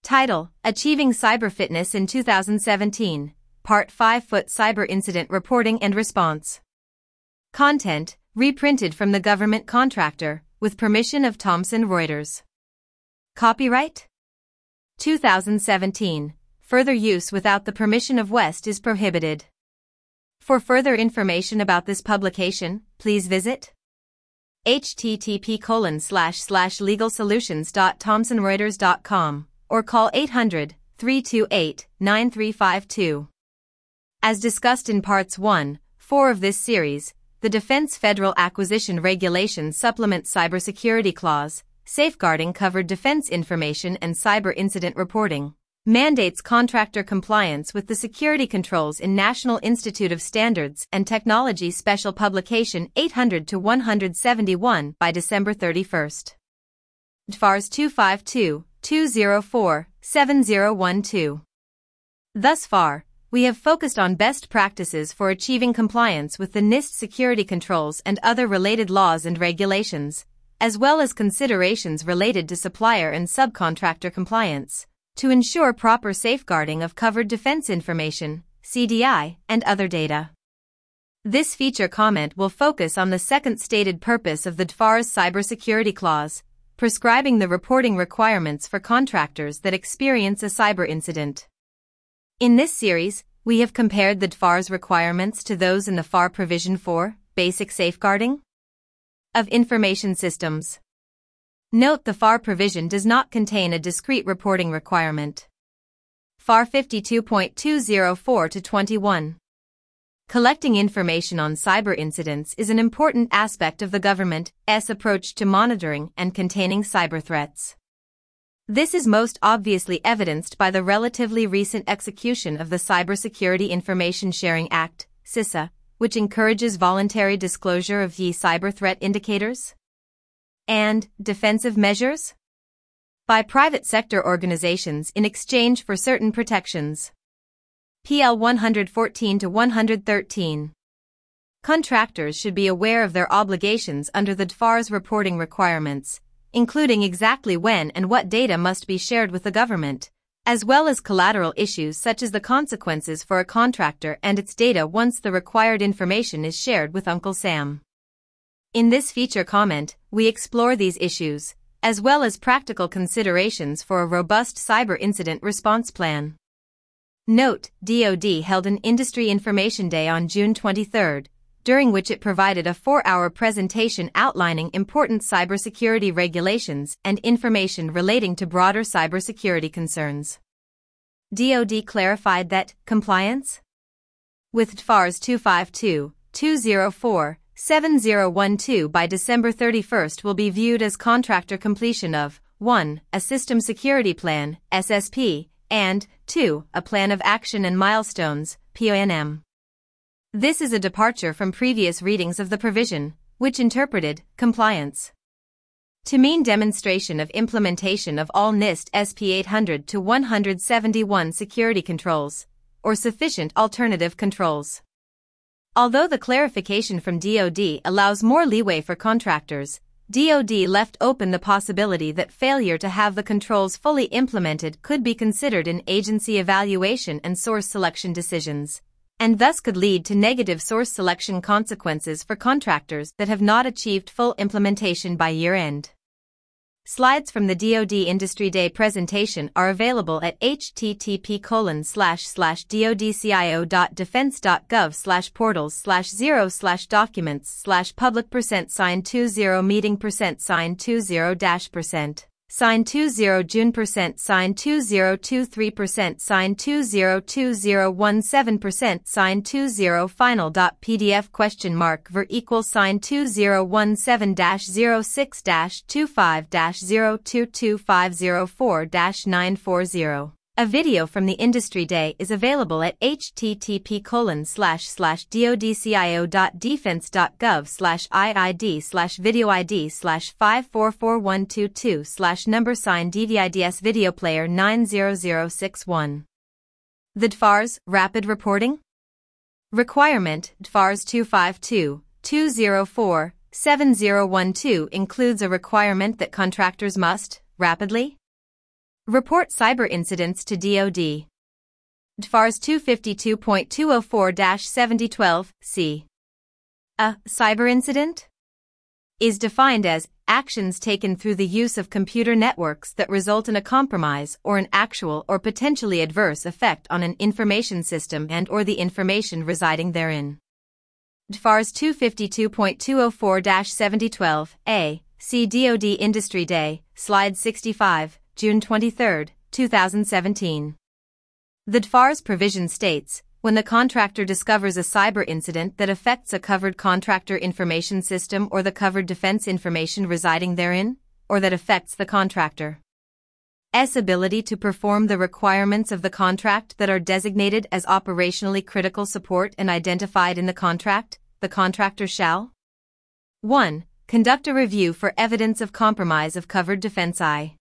Title: Achieving Cyber Fitness in 2017, Part 5 Foot Cyber Incident Reporting and Response. Content: reprinted from the government contractor, with permission of Thomson Reuters. Copyright 2017. Further use without the permission of West is prohibited. For further information about this publication, please visit http://legalsolutions.thomsonreuters.com or call 800-328-9352. As discussed in Parts 1, 4 of this series, the Defense Federal Acquisition Regulations Supplement Cybersecurity Clause, safeguarding covered defense information and cyber incident reporting, mandates contractor compliance with the security controls in National Institute of Standards and Technology Special Publication 800-171 by December 31. DFARS 252-204-7012. Thus far, we have focused on best practices for achieving compliance with the NIST security controls and other related laws and regulations, as well as considerations related to supplier and subcontractor compliance, to ensure proper safeguarding of covered defense information, CDI, and other data. This feature comment will focus on the second stated purpose of the DFARS Cybersecurity Clause, prescribing the reporting requirements for contractors that experience a cyber incident. In this series, we have compared the DFARS requirements to those in the FAR Provision 4, Basic Safeguarding of Information Systems. Note the FAR provision does not contain a discrete reporting requirement. FAR 52.204-21. Collecting information on cyber incidents is an important aspect of the government's approach to monitoring and containing cyber threats. This is most obviously evidenced by the relatively recent execution of the Cybersecurity Information Sharing Act, CISA, which encourages voluntary disclosure of key cyber threat indicators and defensive measures by private sector organizations in exchange for certain protections. PL 114-113. Contractors should be aware of their obligations under the DFARS reporting requirements, including exactly when and what data must be shared with the government, as well as collateral issues such as the consequences for a contractor and its data once the required information is shared with Uncle Sam. In this feature comment, we explore these issues, as well as practical considerations for a robust cyber incident response plan. Note: DoD held an Industry Information Day on June 23, during which it provided a 4-hour presentation outlining important cybersecurity regulations and information relating to broader cybersecurity concerns. DoD clarified that compliance with DFARS 252-204-7012 by December 31 will be viewed as contractor completion of 1. A System Security Plan, SSP, and 2. A Plan of Action and Milestones, PONM. This is a departure from previous readings of the provision, which interpreted compliance to mean demonstration of implementation of all NIST SP 800-171 security controls, or sufficient alternative controls. Although the clarification from DoD allows more leeway for contractors, DoD left open the possibility that failure to have the controls fully implemented could be considered in agency evaluation and source selection decisions, and thus could lead to negative source selection consequences for contractors that have not achieved full implementation by year-end. Slides from the DoD Industry Day presentation are available at http://dodc.gov/portals/0/document/sign20meeting%sign20-% sign 20 June sign 2023 sign 202017 sign 20 final.pdf ver equals sign 2017-06-25-022504940. A video from the Industry Day is available at http://dodci.defense.gov/iid/videoid/5444122/number DVIDS video player 90061. The DFARS Rapid Reporting Requirement DFARS 252-204-7012 includes a requirement that contractors must rapidly Report cyber incidents to DoD. DFARS 252.204-7012, c. A cyber incident is defined as actions taken through the use of computer networks that result in a compromise or an actual or potentially adverse effect on an information system and/or the information residing therein. DFARS 252.204-7012, A. See DoD Industry Day, Slide 65, June 23, 2017. The DFARS provision states, when the contractor discovers a cyber incident that affects a covered contractor information system or the covered defense information residing therein, or that affects the contractor's ability to perform the requirements of the contract that are designated as operationally critical support and identified in the contract, the contractor shall 1. Conduct a review for evidence of compromise of covered defense I.